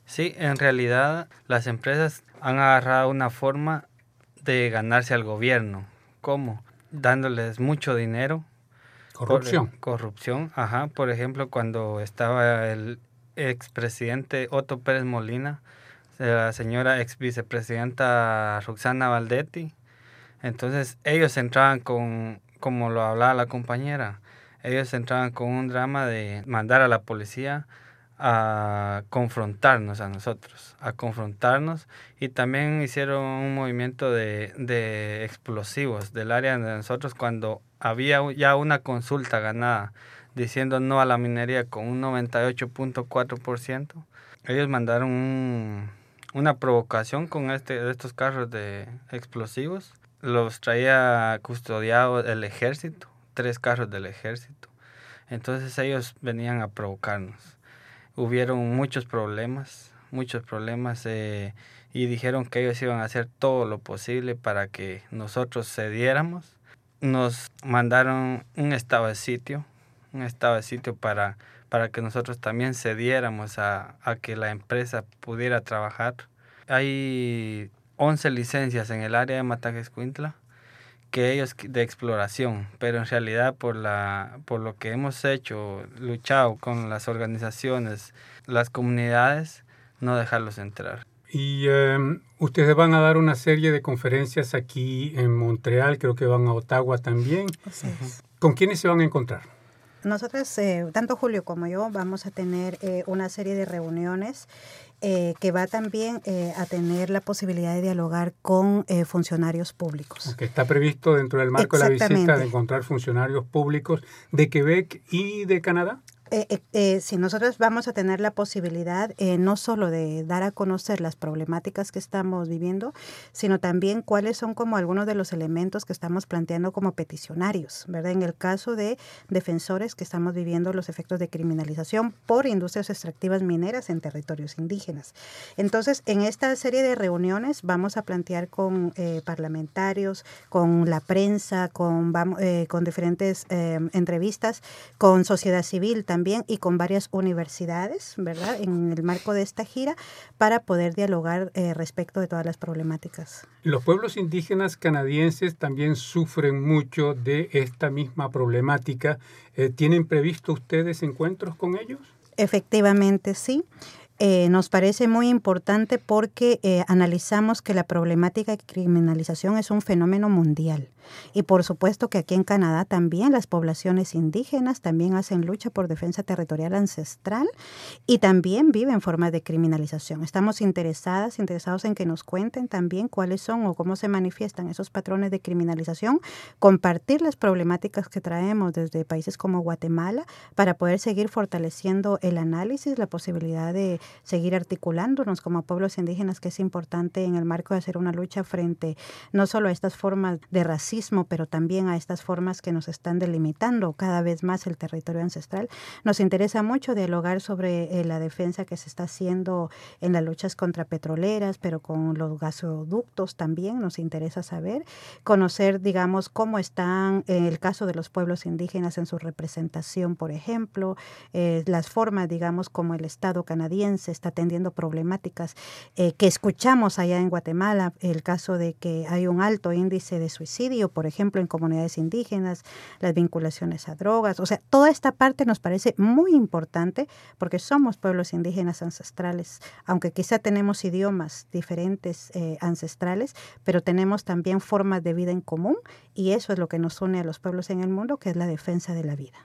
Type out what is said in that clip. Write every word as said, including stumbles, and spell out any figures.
Sí, en realidad las empresas han agarrado una forma de ganarse al gobierno. ¿Cómo? Dándoles mucho dinero. Corrupción. Por, corrupción, ajá. Por ejemplo, cuando estaba el expresidente Otto Pérez Molina, la señora ex vicepresidenta Roxana Valdetti, entonces ellos entraban con, como lo hablaba la compañera, ellos entraban con un drama de mandar a la policía a confrontarnos a nosotros, a confrontarnos, y también hicieron un movimiento de, de explosivos del área de nosotros cuando había ya una consulta ganada diciendo no a la minería con un noventa y ocho punto cuatro por ciento. Ellos mandaron un, una provocación con este, estos carros de explosivos. Los traía custodiado el ejército, tres carros del ejército. Entonces ellos venían a provocarnos. Hubieron muchos problemas, muchos problemas eh, y dijeron que ellos iban a hacer todo lo posible para que nosotros cediéramos. Nos mandaron un estado de sitio, un estado de sitio para, para que nosotros también cediéramos a, a que la empresa pudiera trabajar. Hay once licencias en el área de Mataquescuintla que ellos de exploración, pero en realidad por la por lo que hemos hecho, luchado con las organizaciones, las comunidades, no dejarlos entrar. Y eh, ustedes van a dar una serie de conferencias aquí en Montreal, creo que van a Ottawa también. Así es. ¿Con quiénes se van a encontrar? Nosotros, eh, tanto Julio como yo, vamos a tener eh, una serie de reuniones eh, que va también eh, a tener la posibilidad de dialogar con eh, funcionarios públicos. Que está previsto dentro del marco de la visita de encontrar funcionarios públicos de Quebec y de Canadá. Eh, eh, eh, si nosotros vamos a tener la posibilidad eh, no solo de dar a conocer las problemáticas que estamos viviendo, sino también cuáles son como algunos de los elementos que estamos planteando como peticionarios, ¿verdad? En el caso de defensores que estamos viviendo los efectos de criminalización por industrias extractivas mineras en territorios indígenas. Entonces, en esta serie de reuniones vamos a plantear con eh, parlamentarios, con la prensa, con, eh, con diferentes eh, entrevistas, con sociedad civil también, también y con varias universidades, ¿verdad?, en el marco de esta gira para poder dialogar eh, respecto de todas las problemáticas. Los pueblos indígenas canadienses también sufren mucho de esta misma problemática. Eh, ¿Tienen previsto ustedes encuentros con ellos? Efectivamente, sí. Eh, nos parece muy importante porque eh, analizamos que la problemática de criminalización es un fenómeno mundial. Y por supuesto que aquí en Canadá también las poblaciones indígenas también hacen lucha por defensa territorial ancestral y también viven formas de criminalización. Estamos interesadas, interesados en que nos cuenten también cuáles son o cómo se manifiestan esos patrones de criminalización, compartir las problemáticas que traemos desde países como Guatemala para poder seguir fortaleciendo el análisis, la posibilidad de seguir articulándonos como pueblos indígenas, que es importante en el marco de hacer una lucha frente no solo a estas formas de racismo, pero también a estas formas que nos están delimitando cada vez más el territorio ancestral. Nos interesa mucho dialogar sobre eh, la defensa que se está haciendo en las luchas contra petroleras, pero con los gasoductos también nos interesa saber, conocer, digamos, cómo están en el caso de los pueblos indígenas en su representación, por ejemplo, eh, las formas, digamos, como el Estado canadiense está atendiendo problemáticas eh, que escuchamos allá en Guatemala, el caso de que hay un alto índice de suicidio, por ejemplo, en comunidades indígenas, las vinculaciones a drogas. O sea, toda esta parte nos parece muy importante porque somos pueblos indígenas ancestrales, aunque quizá tenemos idiomas diferentes eh, ancestrales, pero tenemos también formas de vida en común y eso es lo que nos une a los pueblos en el mundo, que es la defensa de la vida.